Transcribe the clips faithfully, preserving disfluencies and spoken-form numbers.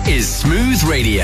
is Smooth Radio.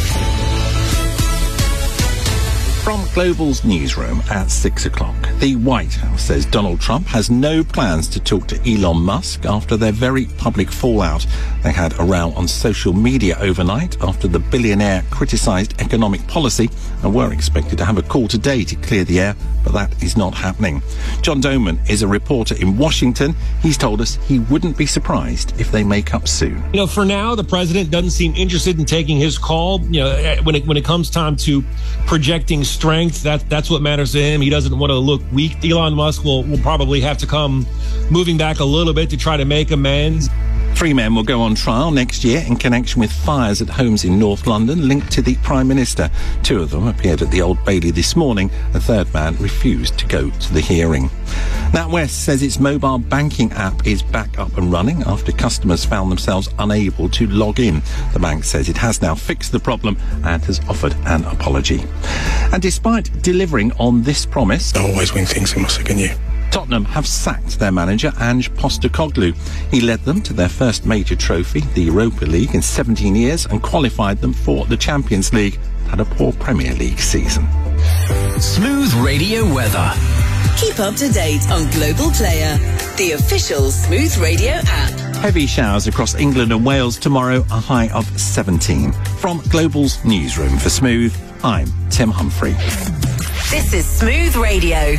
From Global's newsroom at six o'clock, the White House says Donald Trump has no plans to talk to Elon Musk after their very public fallout. They had a row on social media overnight after the billionaire criticised economic policy and were expected to have a call today to clear the air, but that is not happening. John Doman is a reporter in Washington. He's told us he wouldn't be surprised if they make up soon. You know, for now, the president doesn't seem interested in taking his call. You know, when it when it comes time to projecting strength, that that's what matters to him. He doesn't want to look weak. Elon Musk will, will probably have to come moving back a little bit to try to make amends. Three men will go on trial next year in connection with fires at homes in North London linked to the Prime Minister. Two of them appeared at the Old Bailey this morning. A third man refused to go to the hearing. NatWest says its mobile banking app is back up and running after customers found themselves unable to log in. The bank says it has now fixed the problem and has offered an apology. And despite delivering on this promise, I always win things in my second year. Tottenham have sacked their manager, Ange Postecoglou. He led them to their first major trophy, the Europa League, in seventeen years and qualified them for the Champions League. Had a poor Premier League season. Smooth Radio weather. Keep up to date on Global Player, the official Smooth Radio app. Heavy showers across England and Wales tomorrow, a high of seventeen. From Global's newsroom for Smooth, I'm Tim Humphrey. This is Smooth Radio.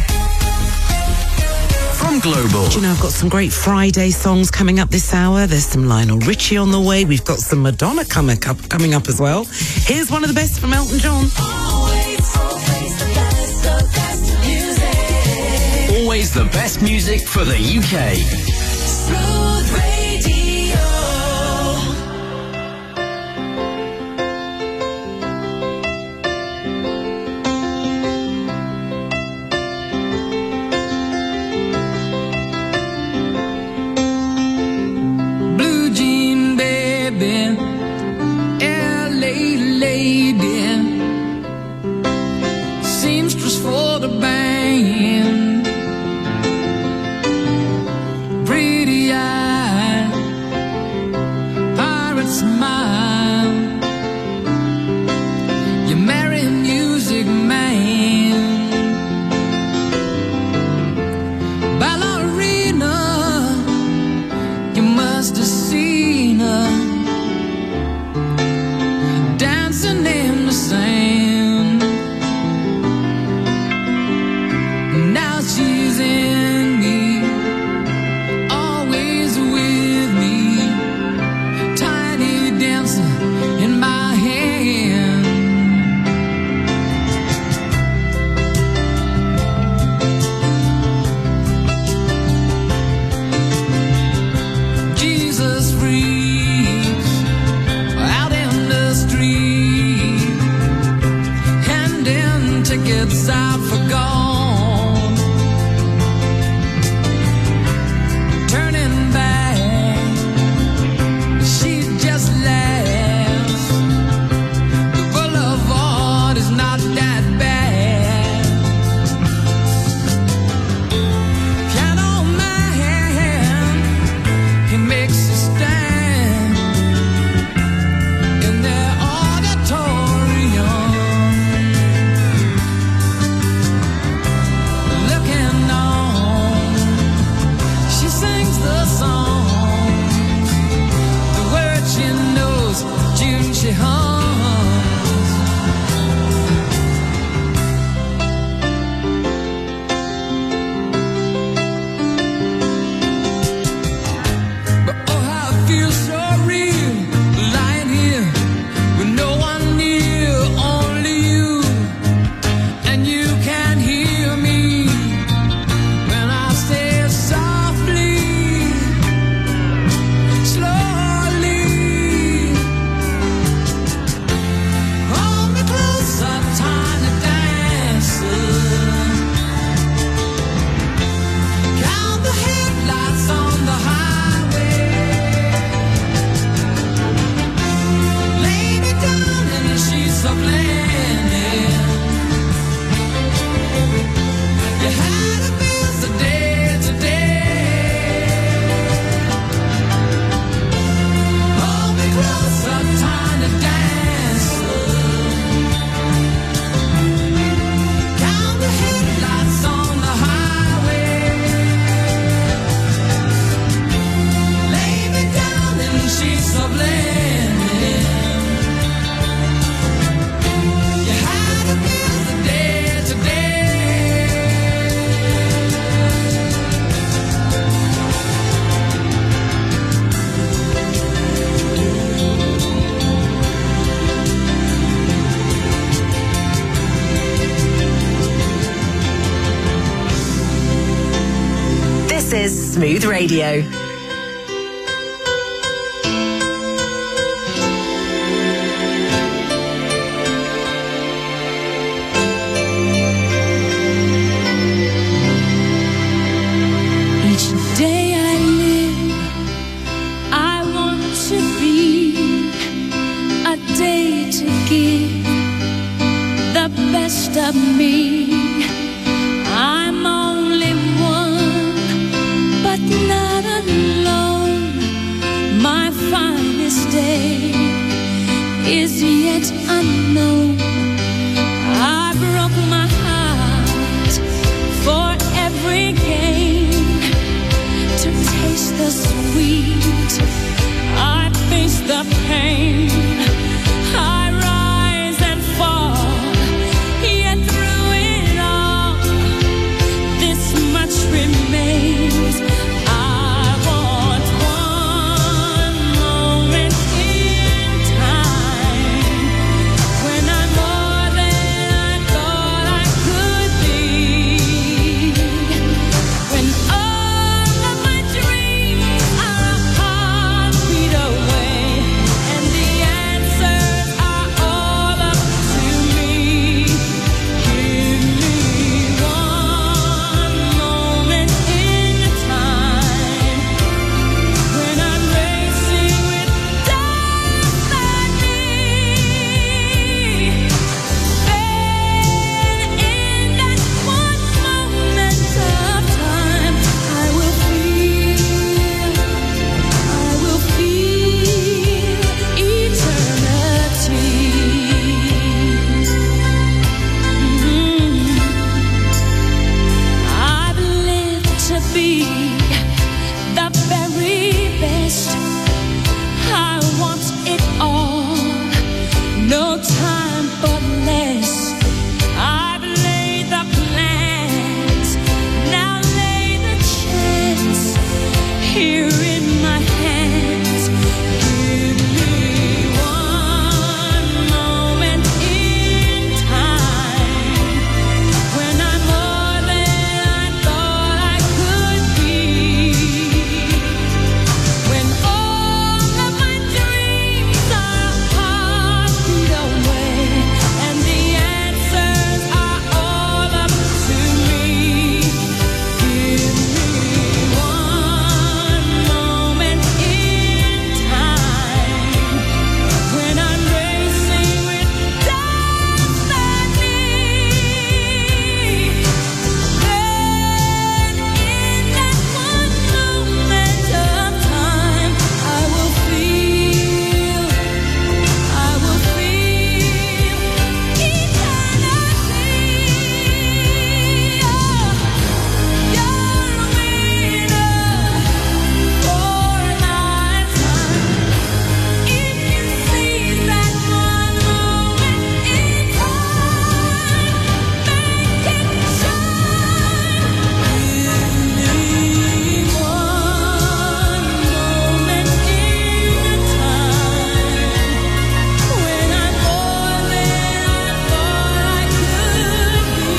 From Global. Do you know, I've got some great Friday songs coming up this hour. There's some Lionel Richie on the way. We've got some Madonna coming up, coming up as well. Here's one of the best from Elton John. Always, always the best, the best music. Always the best music for the U K. Smooth Radio. L A lady, seamstress for the band, pretty eye, pirate smile, you marry a music man, ballerina, you must have seen her dancing in the sand. Now she's in me, always with me, tiny dancer in my hand. Jesus freaks out in the street, handing tickets out for gone, turning back, she just laughs. The boulevard is not that bad. Piano man, he makes a stand in their auditorium, looking on. She sings the songs, the words she knows, tune she hums. But oh, how I feel so real, lying here with no one near, only you, and you can hear me when I say softly, slowly. Smooth Radio. Of me, I'm only one, but not alone. My finest day is yet unknown. I broke my heart for every gain to taste the sweet. I face the pain. I rise and fall. Remains. I want one moment in time when I'm more than I thought I could be, when all of my dreams are a heartbeat away and the answers are all up to me. Give me one moment in time when I'm racing with destiny. Then in that one moment of time, I will feel, I will feel eternity. Mhm. I've lived to be the very best. I want it all, no time for less. I've laid the plans, now lay the chance here in my hands. Give me one moment in time when I'm more than I thought I could be, when all of my dreams are a heartbeat away and the answers are all up to me. Give me one moment in time when I'm racing with destiny. Then in that one moment of time, I will feel, I will feel eternity. Oh, you're a winner for a lifetime. If you seize that one moment in time, make it shine. Give me one moment in time when I'm more than I thought I could be,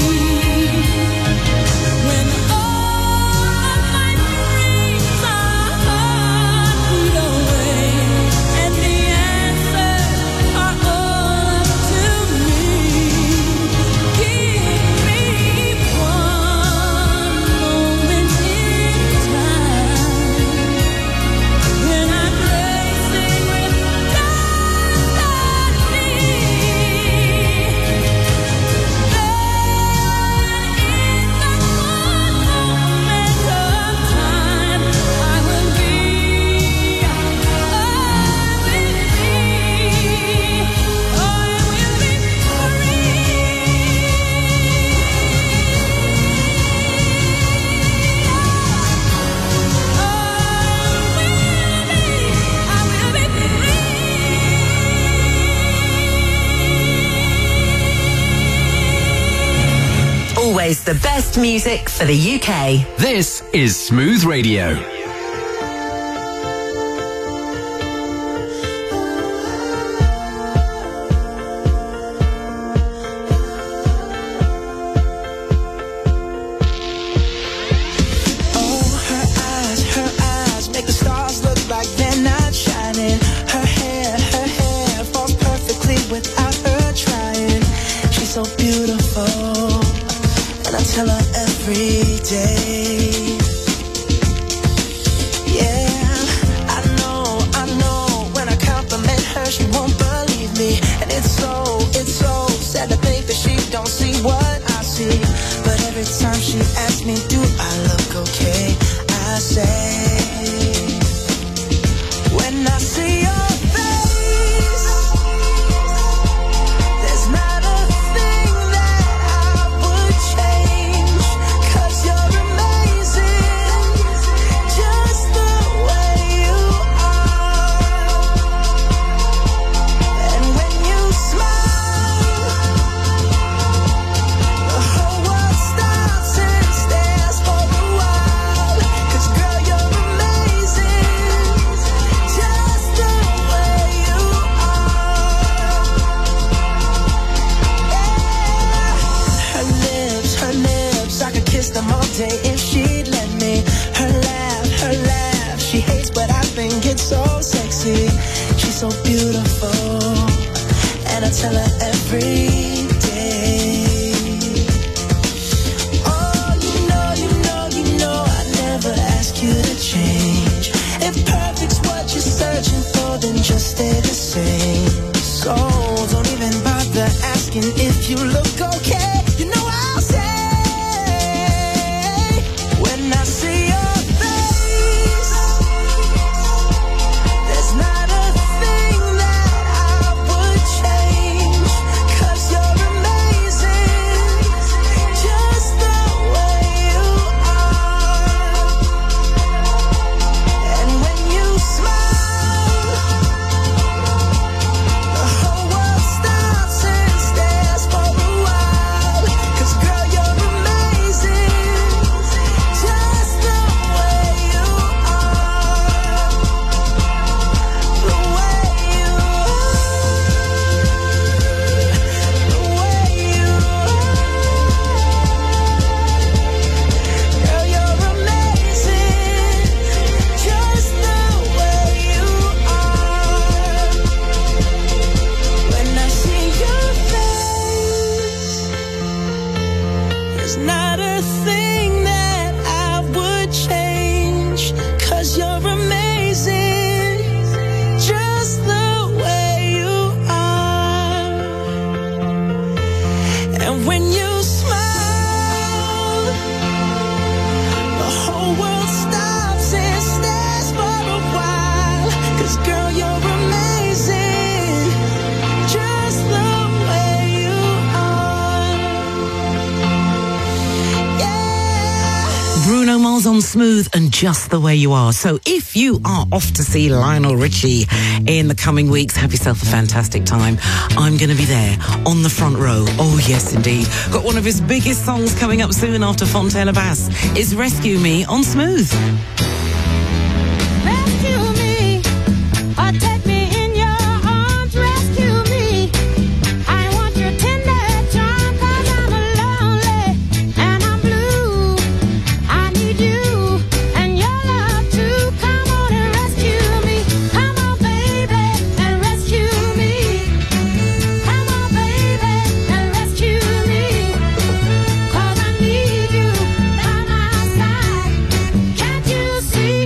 when all of my dreams are a heartbeat away and the answers are all up to me. Give me one moment in time when I'm racing with Always the best music for the U K. This is Smooth Radio. Oh, her tell her every day. Oh, you know, you know, you know I never ask you to change. If perfect's what you're searching for, then just stay the same. So don't even bother asking if you look okay. You know I'll say when I see your face, there's not a thing that I would change, 'cause you're amazing, just the way you are. And when you smile, the whole world stops and stares for a while. 'Cause girl, you're amazing, just the way you are. The way you are. The way you are. Girl, you're amazing, just the way you are. When I see your face, there's not a thing that I would change, 'cause you're amazing, just the way you are. And when you smile, the whole world stops and stares for a while. 'Cause girl, you're amazing, just the way you are. Yeah. Bruno Mars on Smooth and Just the Way You Are. So if you are off to see Lionel Richie in the coming weeks, have yourself a fantastic time. I'm going to be there on the front row. Oh, yes, indeed. Got one of his biggest songs coming up soon after Fontella Bass. It's Rescue Me on Smooth. Rescue me, or take me in your arms. Rescue me, I want your tender charm, 'cause I'm lonely and I'm blue. I need you and your love to come on and rescue me. Come on, baby, and rescue me. Come on, baby, and rescue me. 'Cause I need you by my side. Can't you see?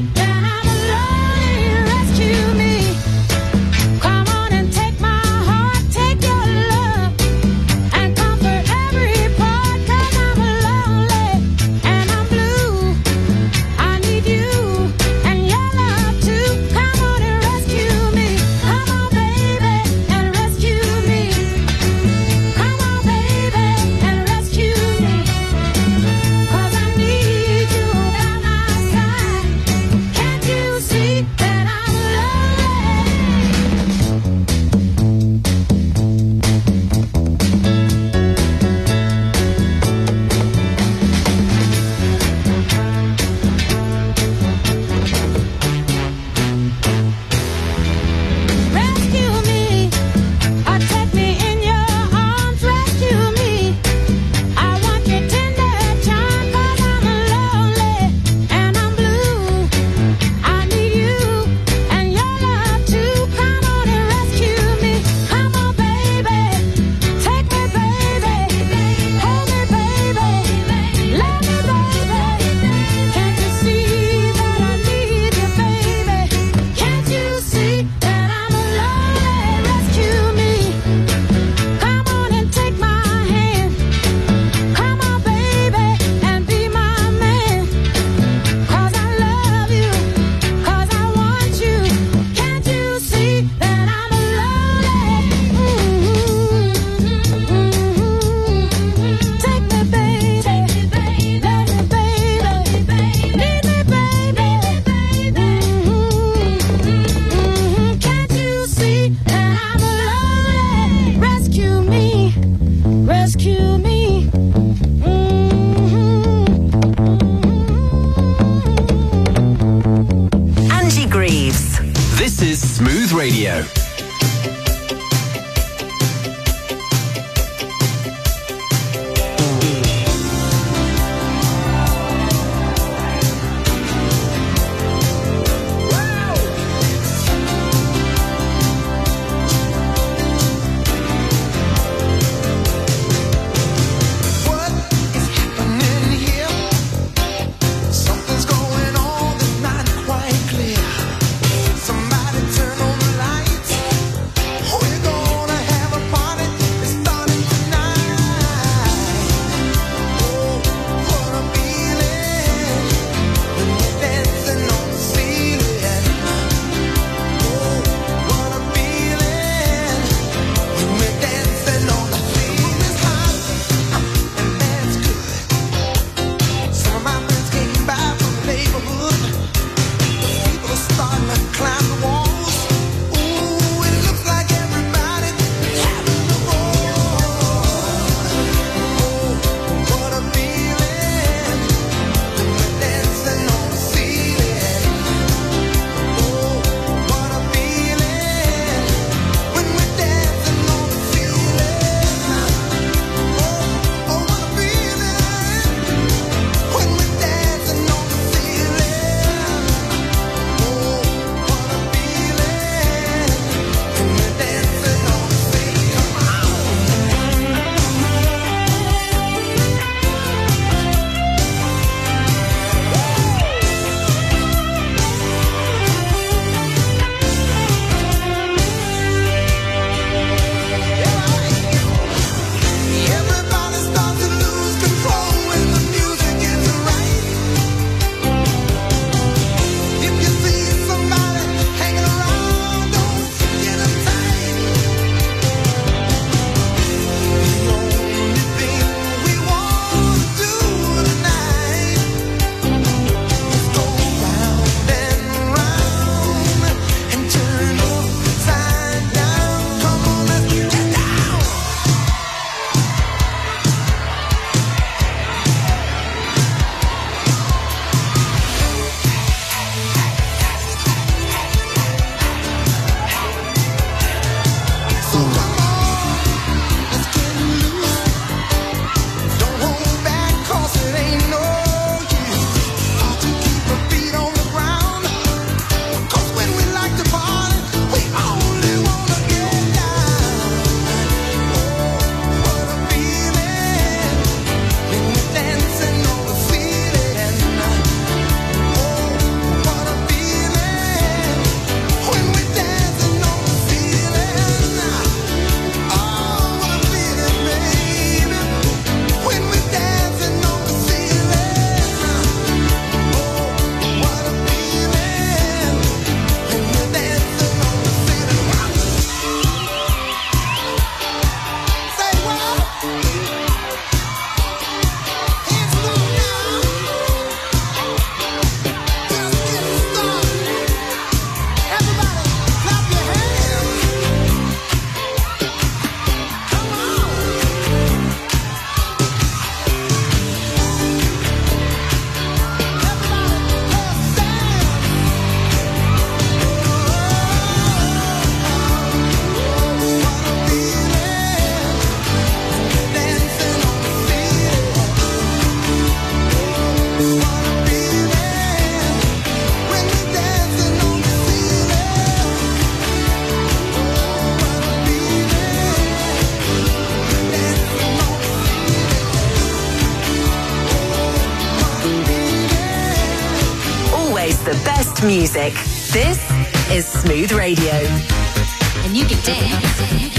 Music. This is Smooth Radio. And you can dance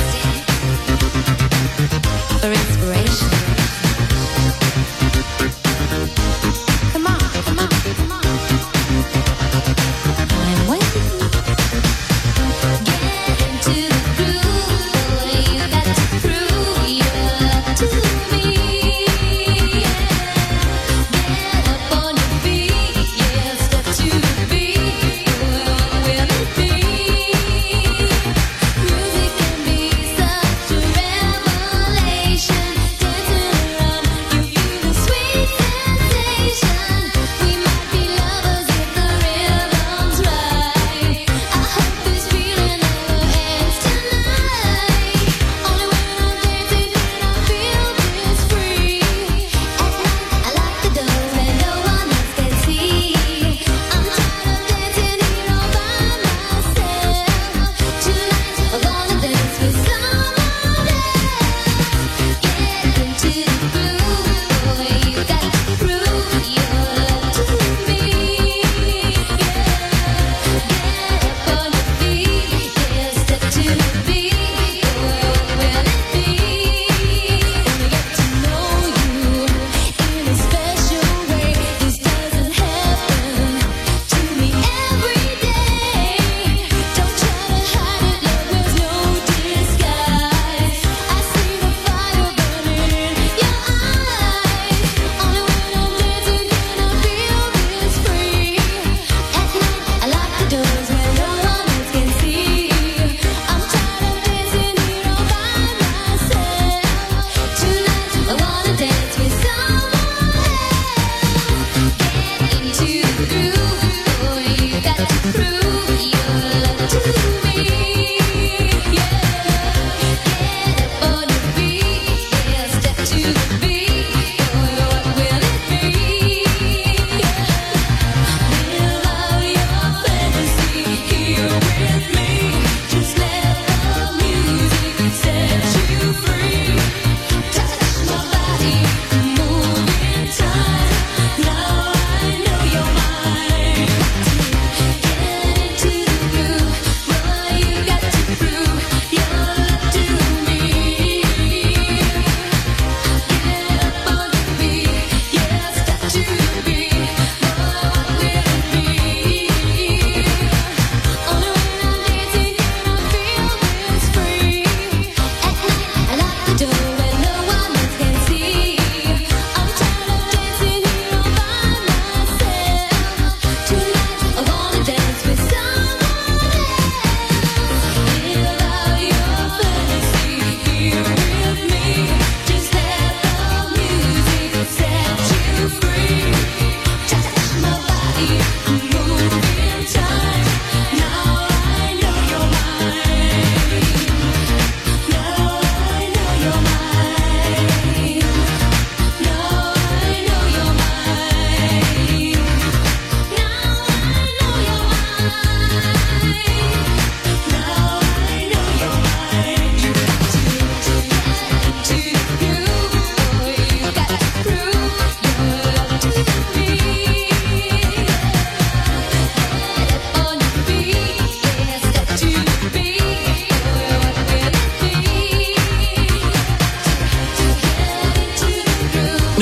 for inspiration. Come on, come on, come on. I'm waiting. Get into the groove. Boy, you got to prove your love to me. Get up on your feet. Yeah, step to the beat. Music can be such a revelation. Dancing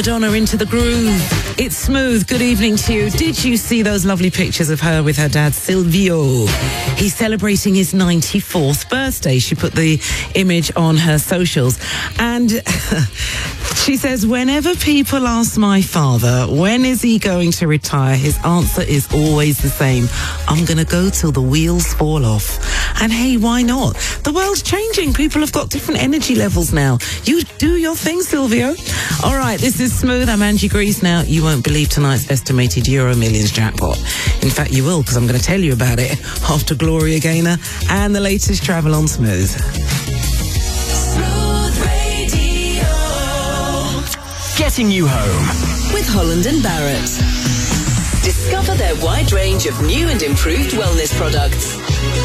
Madonna Into the Groove. It's Smooth. Good evening to you. Did you see those lovely pictures of her with her dad, Silvio? He's celebrating his ninety-fourth birthday. She put the image on her socials. And she says, whenever people ask my father, when is he going to retire? His answer is always the same. I'm going to go till the wheels fall off. And hey, why not? The world's changing. People have got different energy levels now. You do your thing, Silvio. All right, this is Smooth. I'm Angie Grease. Now, you won't believe tonight's estimated Euro Millions jackpot. In fact, you will, because I'm going to tell you about it after Gloria Gaynor and the latest travel on Smooth. Smooth Radio. Getting you home. With Holland and Barrett. Discover their wide range of new and improved wellness products.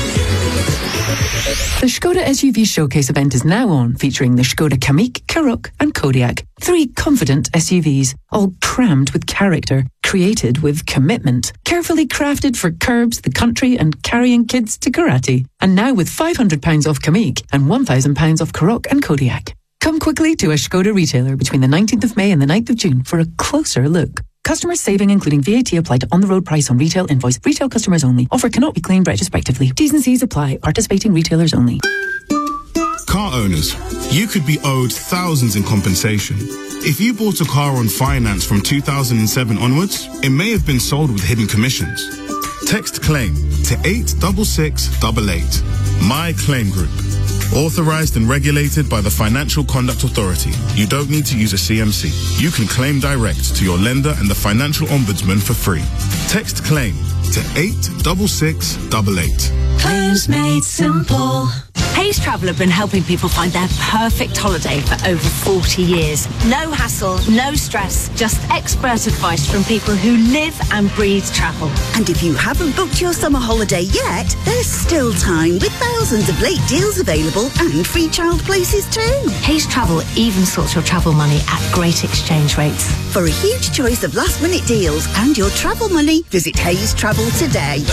The Skoda S U V Showcase event is now on, featuring the Skoda Kamiq, Karoq and Kodiaq. Three confident S U Vs, all crammed with character, created with commitment, carefully crafted for curbs, the country and carrying kids to karate. And now with five hundred pounds off Kamiq and one thousand pounds off Karoq and Kodiaq. Come quickly to a Skoda retailer between the nineteenth of May and the ninth of June for a closer look. Customers saving including V A T applied to on-the-road price on retail invoice. Retail customers only. Offer cannot be claimed retrospectively. T's and C's apply. Participating retailers only. Car owners, you could be owed thousands in compensation. If you bought a car on finance from two thousand seven onwards, it may have been sold with hidden commissions. Text claim to eight six six eight eight. My Claim Group. Authorized and regulated by the Financial Conduct Authority. You don't need to use a C M C. You can claim direct to your lender and the Financial Ombudsman for free. Text claim to eight six six eight eight. Claims made simple. Hayes Travel have been helping people find their perfect holiday for over forty years. No hassle, no stress, just expert advice from people who live and breathe travel. And if you haven't booked your summer holiday yet, there's still time with thousands of late deals available and free child places too. Hayes Travel even sorts your travel money at great exchange rates. For a huge choice of last minute deals and your travel money, visit Hayes Travel today.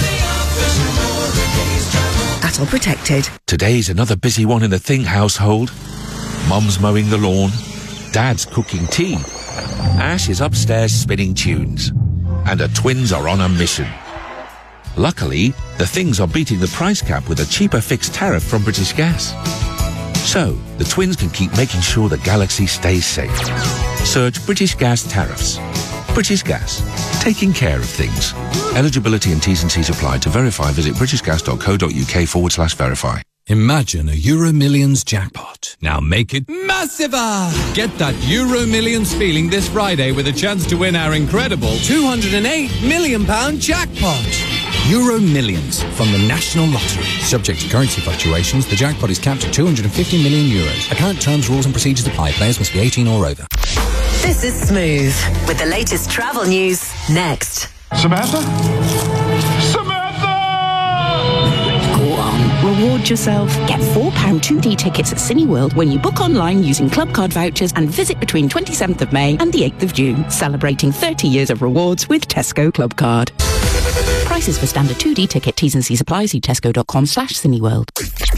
At all protected. Today's another busy one in the Thing household. Mum's mowing the lawn, Dad's cooking tea, Ash is upstairs spinning tunes, and her twins are on a mission. Luckily, the Things are beating the price cap with a cheaper fixed tariff from British Gas. So, the twins can keep making sure the galaxy stays safe. Search British Gas tariffs. British Gas, taking care of things. Eligibility and T's and C's apply. To verify, visit britishgas.co.uk forward slash verify. Imagine a Euro Millions jackpot. Now make it massiver! Get that Euro Millions feeling this Friday with a chance to win our incredible two hundred eight million pounds jackpot. Euro Millions from the National Lottery. Subject to currency fluctuations, the jackpot is capped at two hundred fifty million euros. Account terms, rules and procedures apply. Players must be eighteen or over. This is Smooth with the latest travel news next. Samantha? Samantha! Go on, reward yourself. Get four pound two D tickets at Cineworld when you book online using club card vouchers and visit between twenty-seventh of May and the eighth of June. Celebrating thirty years of rewards with Tesco Club Card. Prices for standard two D ticket. T's and C's apply. See tesco.com slash Cineworld.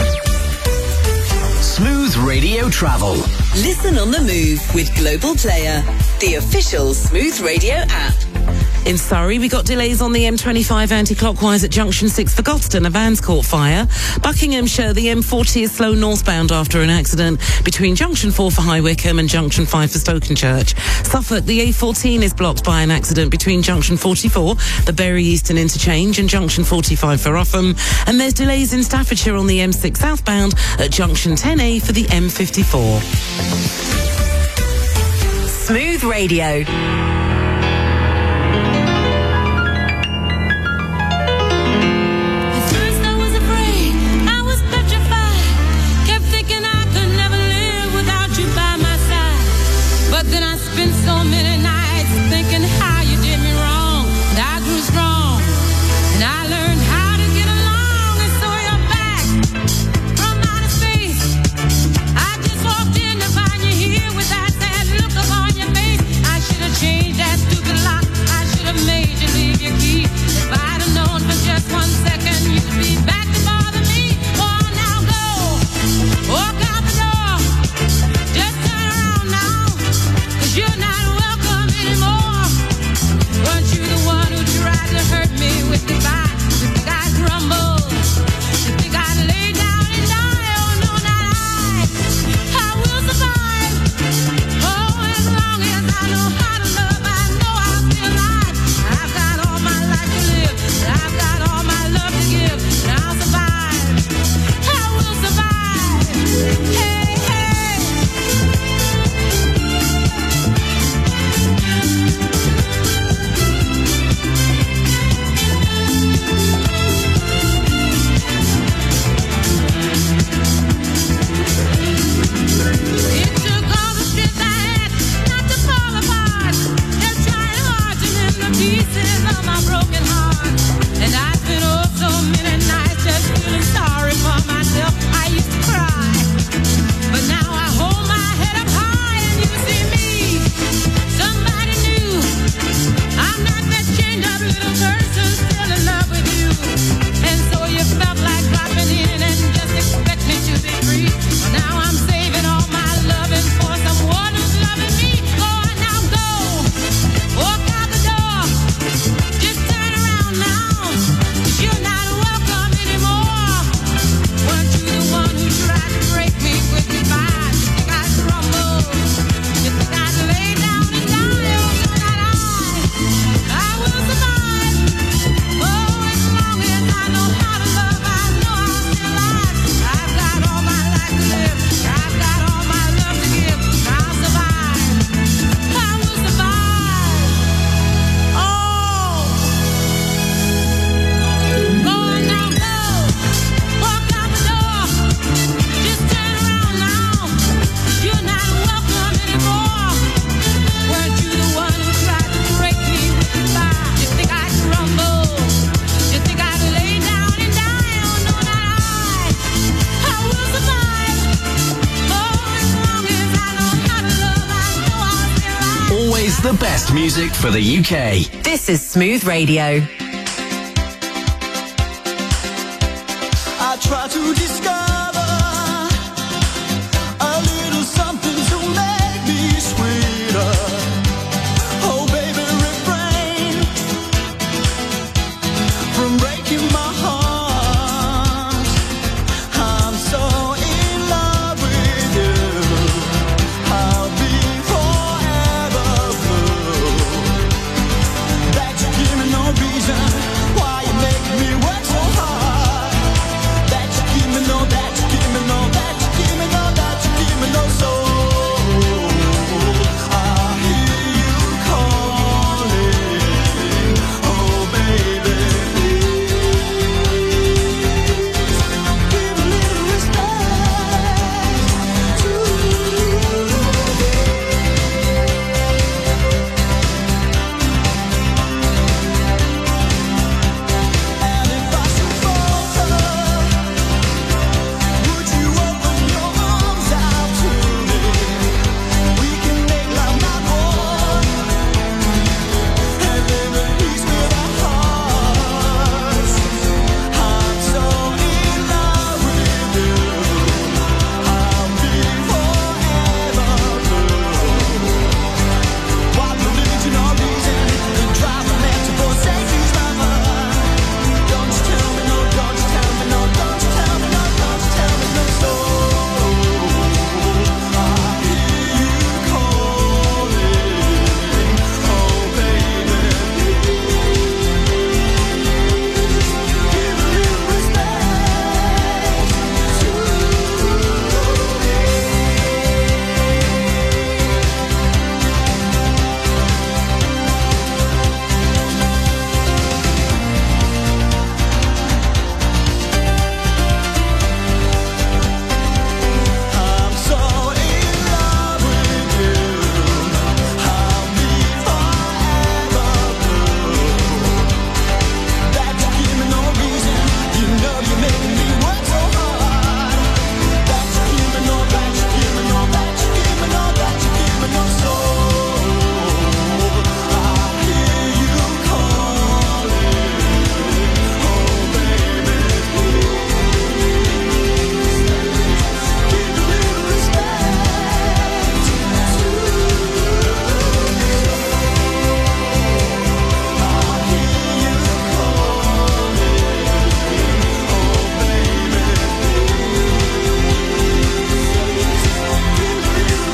Smooth Radio Travel. Listen on the move with Global Player, the official Smooth Radio app. In Surrey, we got delays on the M twenty-five anti-clockwise at Junction six for Godstone. A van's caught fire. Buckinghamshire, the M forty is slow northbound after an accident between Junction four for High Wycombe and Junction five for Stokenchurch. Suffolk, the A fourteen is blocked by an accident between Junction forty-four, the Bury Eastern interchange, and Junction forty-five for Upham. And there's delays in Staffordshire on the M six southbound at Junction ten A for the M fifty-four. Smooth Radio. Spent so many nights thinking how you did me wrong, and I grew strong, and I learned how to get along, and so you're back from outer space. I just walked in to find you here with that sad look upon your face. I should have changed that Always the best music for the U K. This is Smooth Radio. I try to discover a little something to make me sweeter. Oh, baby, refrain from breaking my heart. I'm so in love with you. I'll be forever blue. That you give me no reason why you make me work so hard. That you give me no, that you give me no, that you give me no, that you give me no soul. I hear you calling, oh baby, give a little respect to And if I should falter, would you open your arms out to me? We can make love not war, and live at peace with our hearts. I'm so in love with you. I'll be forever blue. What religion or reason could drive a man to forsake his lover? Don't you tell me no, don't you tell me no, don't you tell me no, don't you tell me no soul. I hear you calling, oh baby, give a little respect to I'm so in love with you. I'll be forever blue. That you give me no reason. You know you're making me work so hard. That you give me no, that you give me no, that you give me no, that you give me no soul. I hear you calling, oh baby, give a little respect to I hear you calling, oh baby, give a little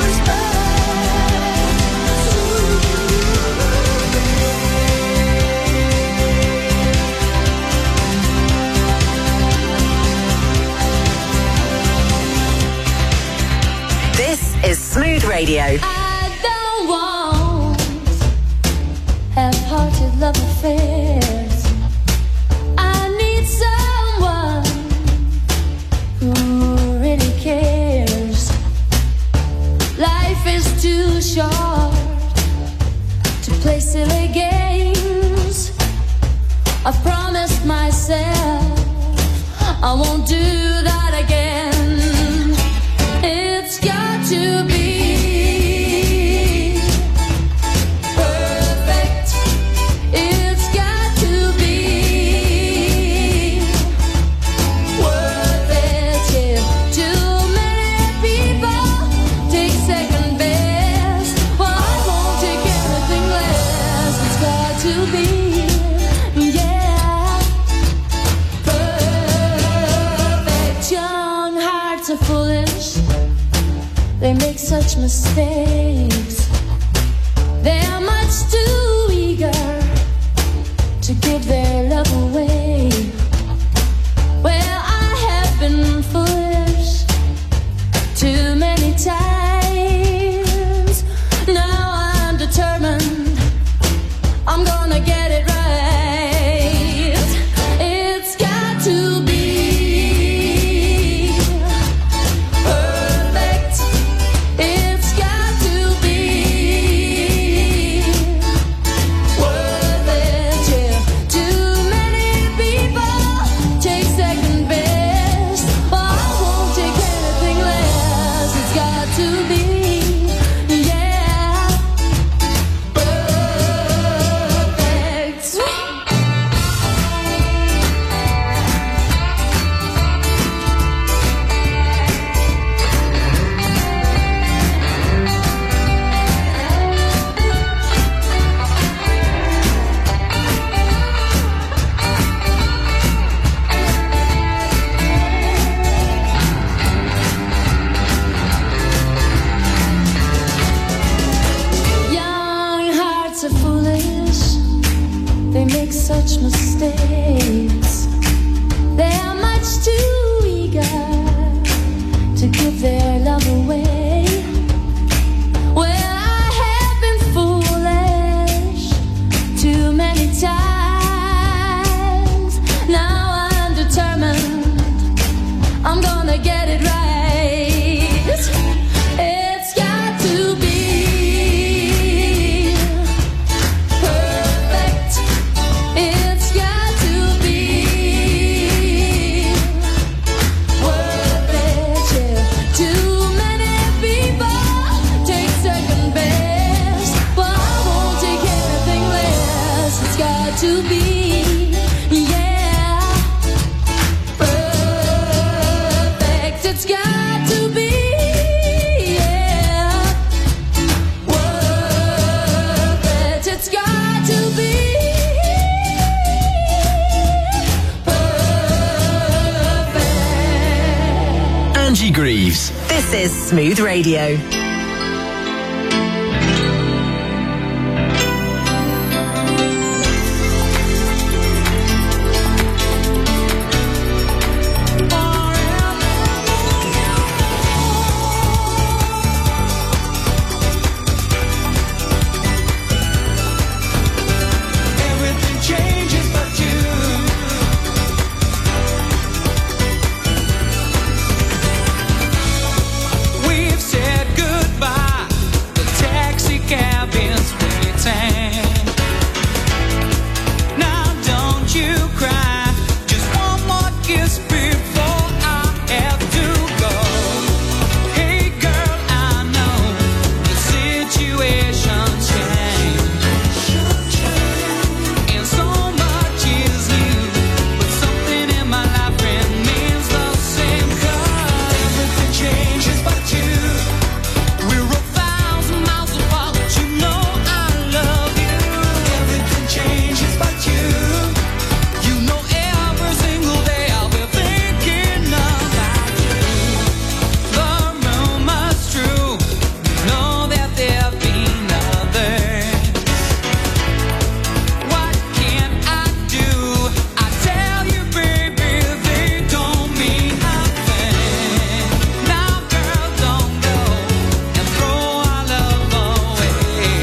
This is Smooth Radio. I don't want half-hearted love affairs. I need someone who really cares. Life is too short to play silly games. I've promised myself I won't do that again. It's got to be perfect. It's got to be worth it. Yeah. Too many people take second best. Well, I won't take anything less. It's got to be, yeah, perfect. Young hearts are foolish. They make such mistakes. They are much too eager to give their love away. Well, I have been foolish too many times. Now I'm determined I'm gonna get it right. It's got to be perfect. It's got to be worth it. Yeah. Too many such mistakes. They're much too eager to give their love away. Well, I have been foolish too many times. Now I'm determined I'm gonna get it right. It's got to be perfect. It's got to be worth it, yeah. Too many people take second best, but I won't take anything less. It's got to be, yeah, perfect. It's got to be, yeah, worth it. It's got to be perfect. Angie Greaves. This is Smooth Radio. Everything changes but you. We've said goodbye. The taxi cabin's waiting. Now don't you cry. Just one more kiss before I have to go. Hey girl, I know the situation's changed. And so much is new, but something in my life remains the same. 'Cause everything changes but you. We're a thousand miles apart, but you know I love you. Everything changes but you. You know every single day I'll be thinking about you. The rumor's true, you know that there've been others. What can I do? I tell you, baby, they don't mean nothing. Now, girl, don't go and throw our love away.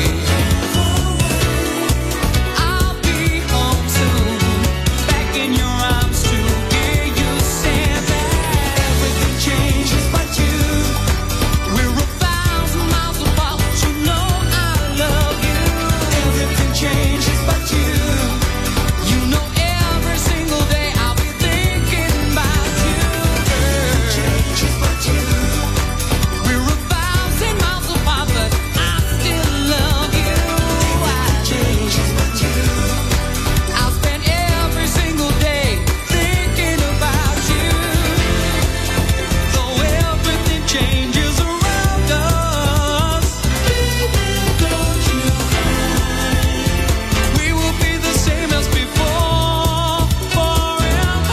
I'll be home soon, back in your arms to hear you say that everything changes but you. We're a thousand miles apart, but you know I love you. Everything changes but you. You know every single day I'll be thinking about you. Everything changes but you. We're a thousand miles apart, but I still love you. Everything changes but you. I'll spend every single day thinking about you. Though everything changes around us, baby, don't you cry. We will be the same as before, forever.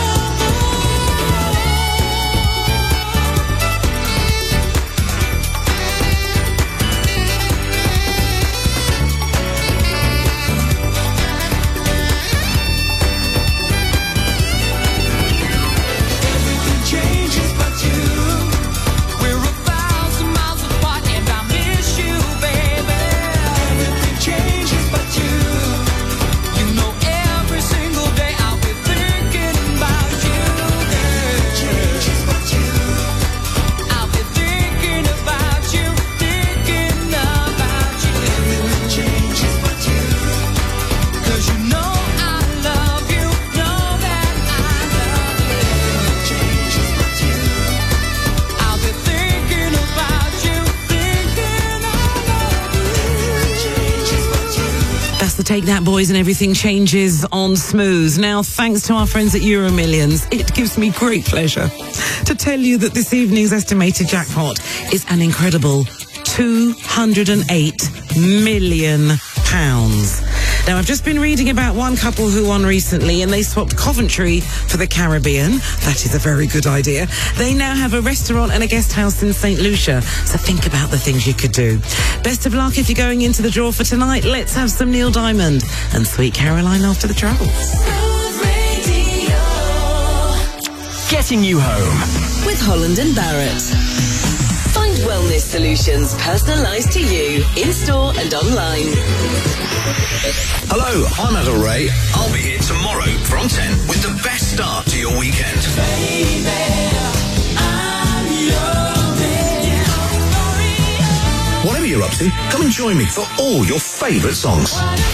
Everything changes but you. We're a thousand miles apart and I miss you, baby. Everything changes but you. You know every single day I'll be thinking about you. Everything changes but you. I'll be thinking about you, thinking about you. Everything changes but you. 'Cause you know I love you, know that I love you. Everything changes but you. I'll be thinking about you, thinking I love you. Everything changes but you. That's the Take That Boys and Everything Changes on Smooth. Now, thanks to our friends at Euro Millions, it gives me great pleasure to tell you that this evening's estimated jackpot is an incredible two hundred eight million pounds. Now, I've just been reading about one couple who won recently, and they swapped Coventry for the Caribbean. That is a very good idea. They now have a restaurant and a guest house in Saint Lucia. So think about the things you could do. Best of luck if you're going into the draw for tonight. Let's have some Neil Diamond and Sweet Caroline after the trouble. Getting you home with Holland and Barrett. Find wellness solutions personalised to you in store and online. Hello, I'm Adel Ray. I'll be here tomorrow from ten with the best start to your weekend. Whatever you're up to, come and join me for all your favourite songs.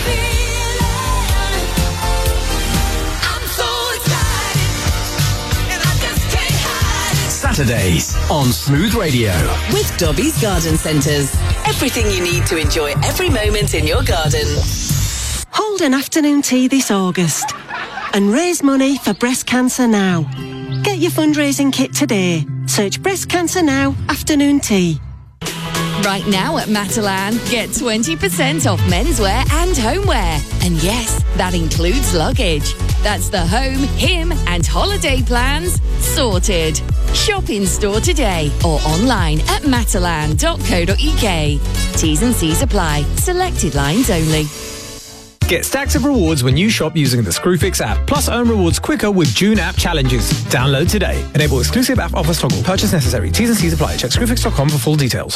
Saturdays on Smooth Radio. With Dobby's Garden Centres. Everything you need to enjoy every moment in your garden. Hold an afternoon tea this August and raise money for Breast Cancer Now. Get your fundraising kit today. Search Breast Cancer Now afternoon tea. Right now at Matalan, get twenty percent off menswear and homeware. And yes, that includes luggage. That's the home, him and holiday plans sorted. Shop in store today or online at matalan dot co dot uk. T's and C's apply. Selected lines only. Get stacks of rewards when you shop using the Screwfix app. Plus, earn rewards quicker with June app challenges. Download today. Enable exclusive app offers toggle. Purchase necessary. T's and C's apply. Check screwfix dot com for full details.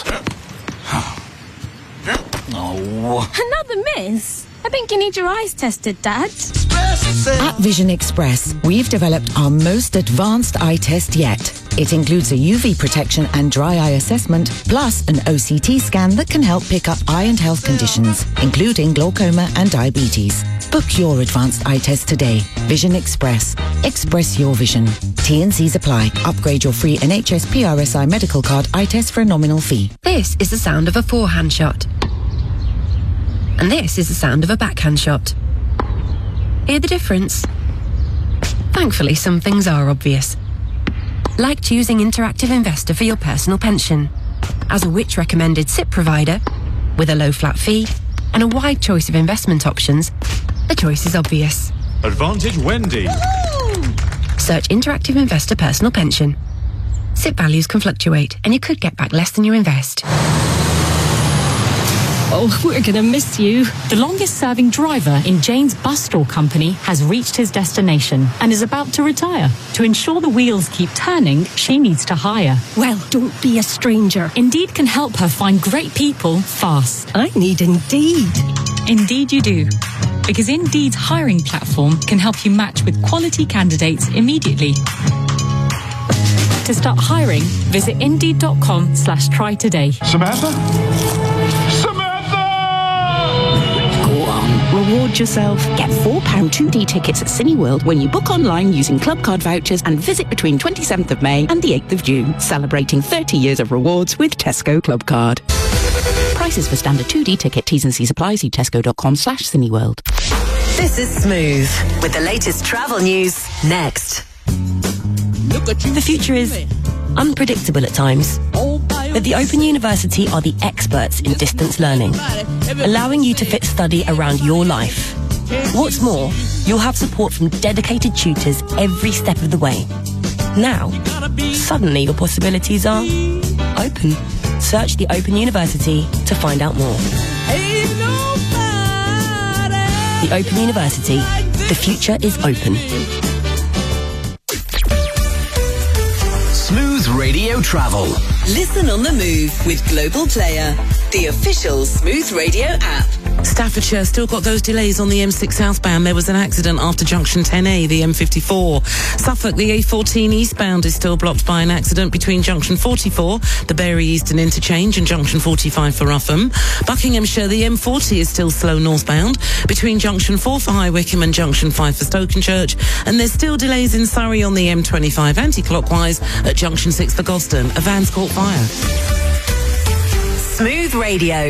Oh. Another miss? I think you need your eyes tested, Dad. At Vision Express, we've developed our most advanced eye test yet. It includes a U V protection and dry eye assessment, plus an O C T scan that can help pick up eye and health conditions, including glaucoma and diabetes. Book your advanced eye test today. Vision Express. Express your vision. T and C's apply. Upgrade your free N H S P R S I medical card eye test for a nominal fee. This is the sound of a forehand shot. And this is the sound of a backhand shot. Hear the difference? Thankfully, some things are obvious. Like choosing Interactive Investor for your personal pension. As a Which recommended S I P provider, with a low flat fee and a wide choice of investment options, the choice is obvious. Advantage Wendy. Search Interactive Investor Personal Pension. S I P values can fluctuate, and you could get back less than you invest. Oh, we're going to miss you. The longest-serving driver in Jane's bus store company has reached his destination and is about to retire. To ensure the wheels keep turning, she needs to hire. Well, don't be a stranger. Indeed can help her find great people fast. I need Indeed. Indeed you do. Because Indeed's hiring platform can help you match with quality candidates immediately. To start hiring, visit indeed.com slash try today. Samantha? Go on, reward yourself. Get four pound two D tickets at Cineworld when you book online using club card vouchers and visit between twenty-seventh of May and the eighth of June. Celebrating thirty years of rewards with Tesco Club Card. Prices for standard two D ticket. T's and C's apply. See tesco.com slash Cineworld. This is Smooth with the latest travel news next. The future is unpredictable at times, but the Open University are the experts in distance learning, allowing you to fit study around your life. What's more, you'll have support from dedicated tutors every step of the way. Now, suddenly your possibilities are open. Search the Open University to find out more. The Open University. The future is open. Smooth Radio Travel. Listen on the move with Global Player, the official Smooth Radio app. Staffordshire still got those delays on the M six southbound. There was an accident after junction ten A, the M fifty-four. Suffolk, the A fourteen eastbound is still blocked by an accident between junction forty-four, the Bury Eastern interchange, and junction forty-five for Rougham. Buckinghamshire, the M forty is still slow northbound between junction four for High Wycombe and junction five for Stokenchurch. And there's still delays in Surrey on the M twenty-five anti-clockwise at junction six for Gosden. A van's caught fire. Smooth Radio.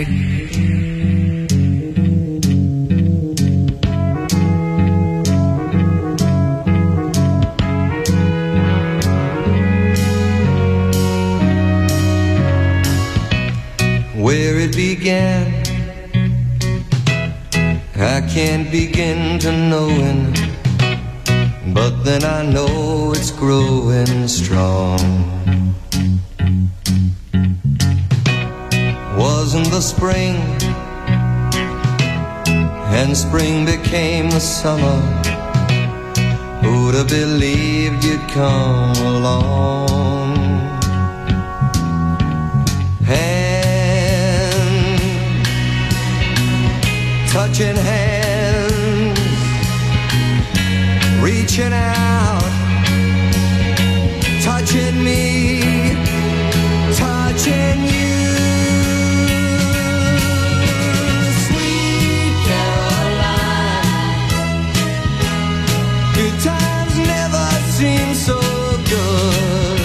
Where it began I can't begin to knowing, but then I know it's growing strong. Wasn't the spring, and spring became the summer. Who'd have believed you'd come along? Hand, touching hands, reaching out, touching me, touching you. Sweet Caroline, good times never seem so good.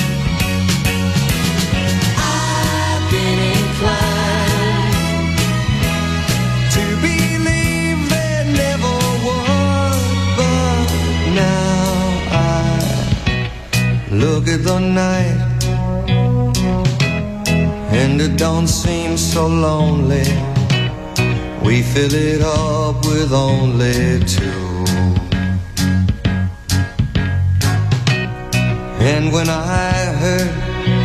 I've been inclined to believe there never was, but now I look at the night and it don't seem so lonely. We fill it up with only two. And when I hurt,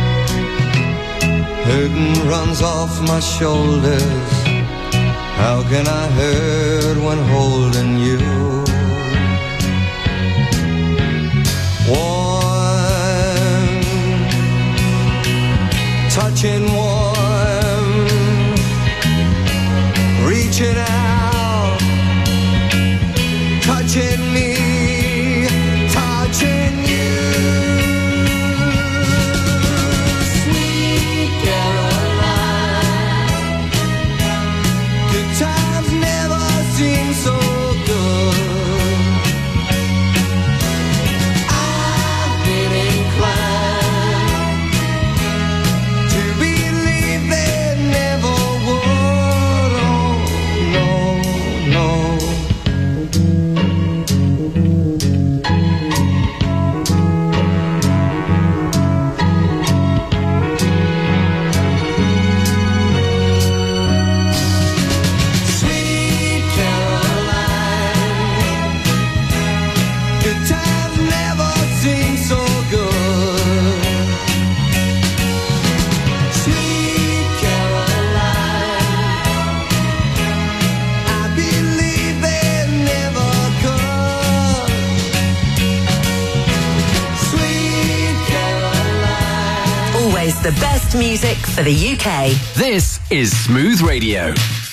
hurting runs off my shoulders. How can I hurt when holding you? Warm, touching warm, reaching out, touching me, touching you. Sweet Caroline, good times never seem so good. I've been inclined to believe there never would. Oh, no, no. Sweet Caroline, good times never seem so good. Sweet Caroline, I believe they never could. Sweet Caroline. Always the best music for the U K. This is Smooth Radio.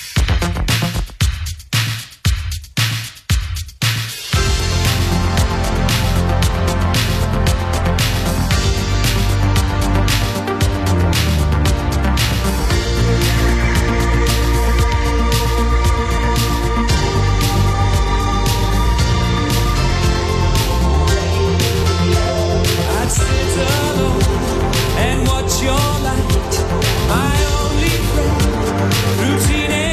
I'd sit alone and watch your light, my only friend, through teenage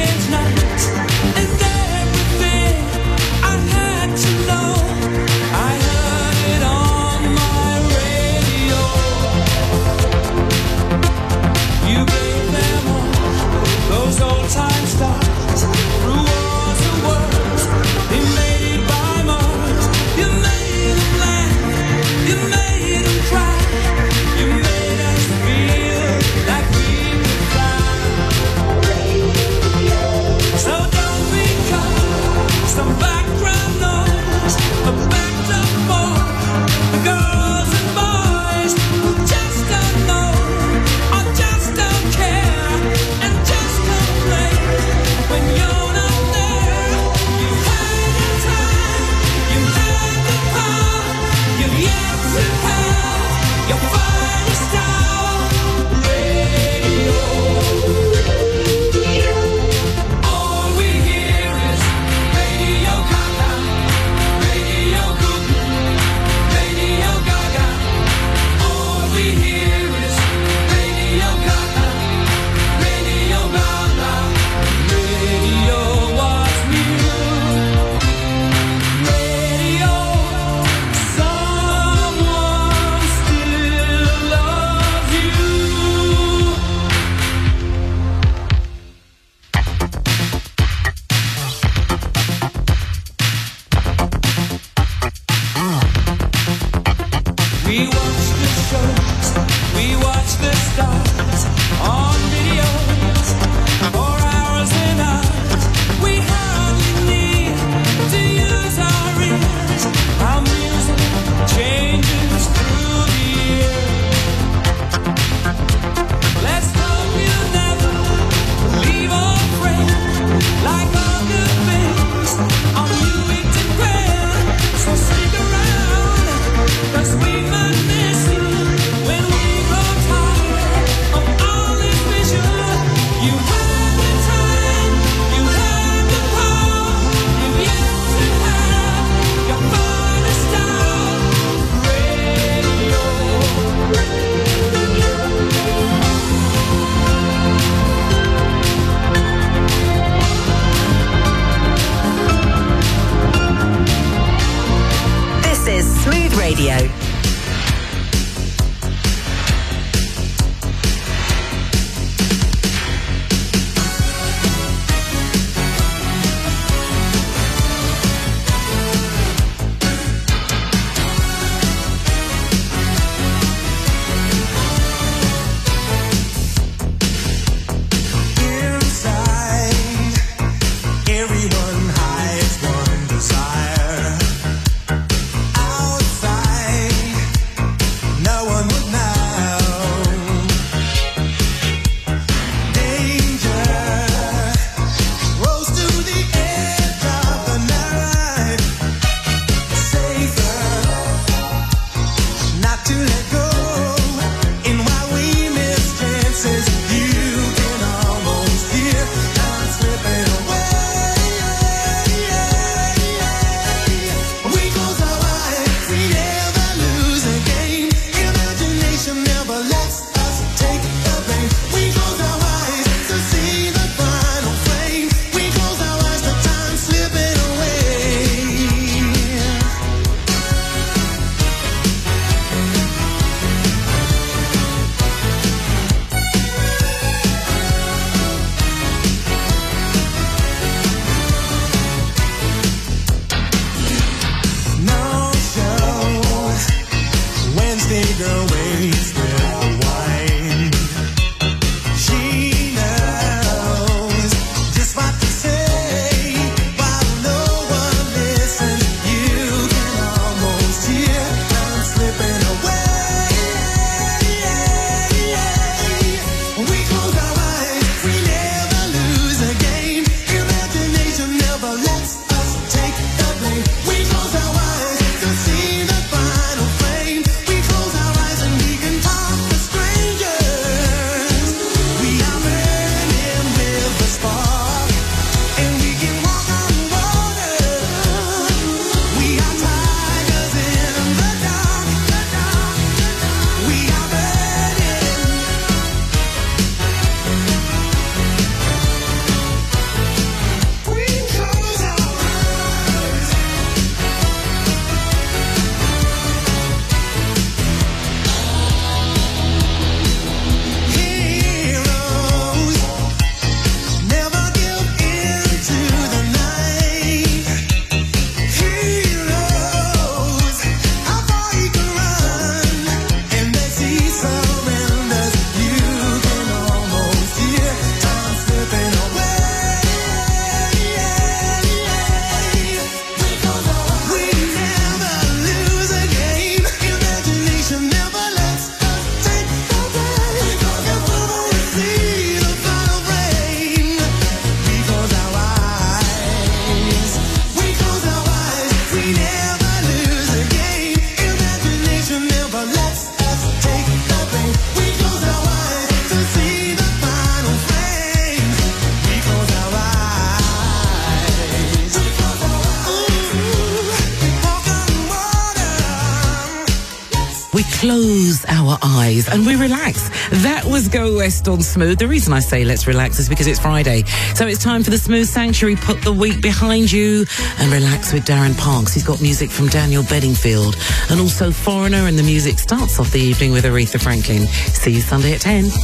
close our eyes and we relax. That was Go West on Smooth. The reason I say let's relax is because it's Friday. So it's time for the Smooth Sanctuary. Put the week behind you and relax with Darren Parks. He's got music from Daniel Bedingfield and also Foreigner, and the music starts off the evening with Aretha Franklin. See you Sunday at ten.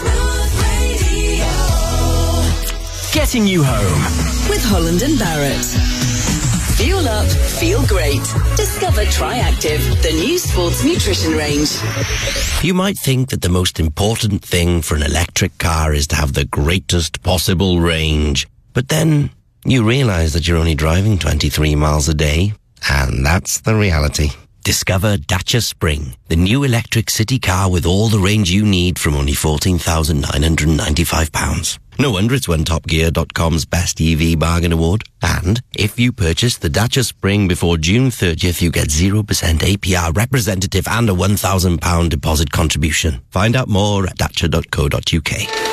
Getting you home with Holland and Barrett. Fuel up, feel great. Discover Triactive, the new sports nutrition range. You might think that the most important thing for an electric car is to have the greatest possible range. But then you realize that you're only driving twenty-three miles a day. And that's the reality. Discover Dacia Spring, the new electric city car with all the range you need from only fourteen thousand nine hundred ninety-five pounds. No wonder it's won Top Gear dot com's Best E V Bargain Award. And if you purchase the Dacia Spring before June thirtieth, you get zero percent A P R representative and a one thousand pounds deposit contribution. Find out more at dacia dot co dot uk.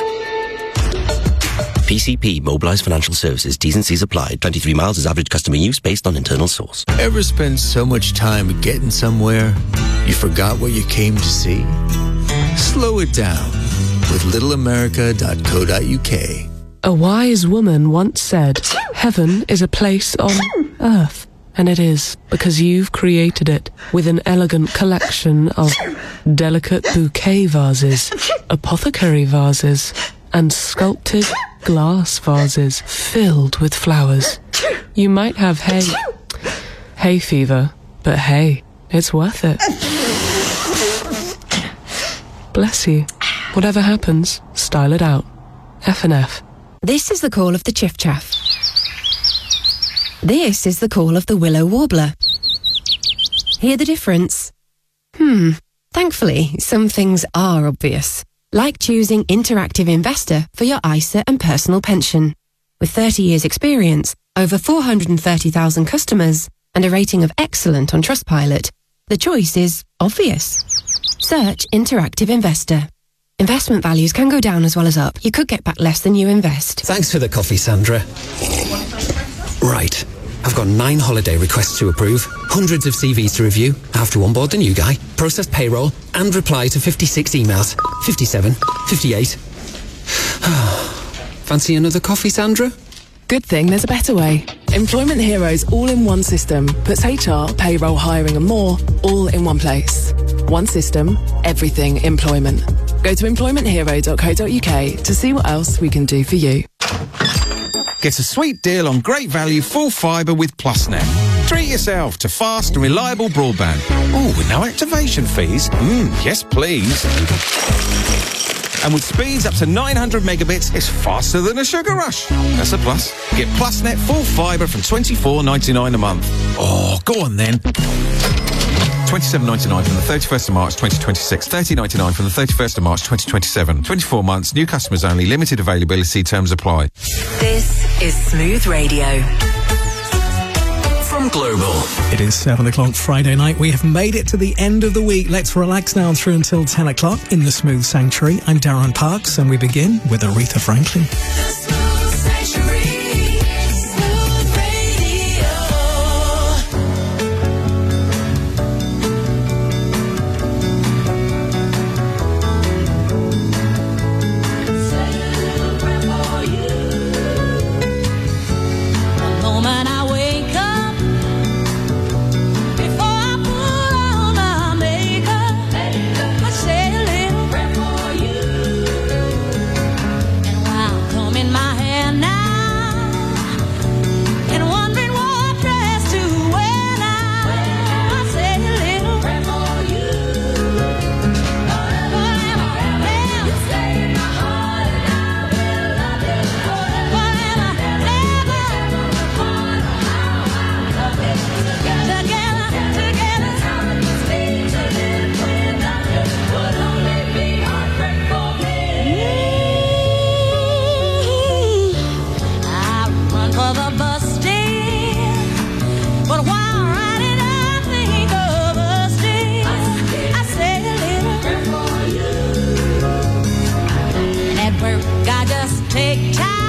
P C P, Mobilised Financial Services, T's and C's applied. twenty-three miles is average customer use based on internal source. Ever spend so much time getting somewhere, you forgot what you came to see? Slow it down with little america dot co dot uk. A wise woman once said, heaven is a place on earth. And it is, because you've created it with an elegant collection of delicate bouquet vases, apothecary vases, and sculpted glass vases filled with flowers. You might have hay, hay fever, but hey, it's worth it. Bless you. Whatever happens, style it out. F and F. This is the call of the chiff chaff. This is the call of the willow warbler. Hear the difference? Hmm. Thankfully, some things are obvious. Like choosing Interactive Investor for your I S A and personal pension. With thirty years experience, over four hundred thirty thousand customers, and a rating of excellent on Trustpilot, the choice is obvious. Search Interactive Investor. Investment values can go down as well as up. You could get back less than you invest. Thanks for the coffee, Sandra. Right. I've got nine holiday requests to approve, hundreds of C Vs to review. I have to onboard the new guy, process payroll, and reply to fifty-six emails. fifty-seven, fifty-eight. Fancy another coffee, Sandra? Good thing there's a better way. Employment Heroes all in one system puts H R, payroll, hiring and more all in one place. One system, everything employment. Go to employment hero dot co dot uk to see what else we can do for you. Get a sweet deal on great value full fibre with PlusNet. Treat yourself to fast and reliable broadband. Oh, with no activation fees? Mmm, yes please. And with speeds up to nine hundred megabits, it's faster than a sugar rush. That's a plus. Get PlusNet full fibre from twenty-four ninety-nine a month. Oh, go on then. twenty-seven ninety-nine from the thirty-first of March twenty twenty-six, thirty ninety-nine from the thirty-first of March twenty twenty-seven. twenty-four months, new customers only, limited availability, terms apply. This is Smooth Radio. From Global. It is seven o'clock Friday night. We have made it to the end of the week. Let's relax now through until ten o'clock in the Smooth Sanctuary. I'm Darren Parks and we begin with Aretha Franklin. Take time.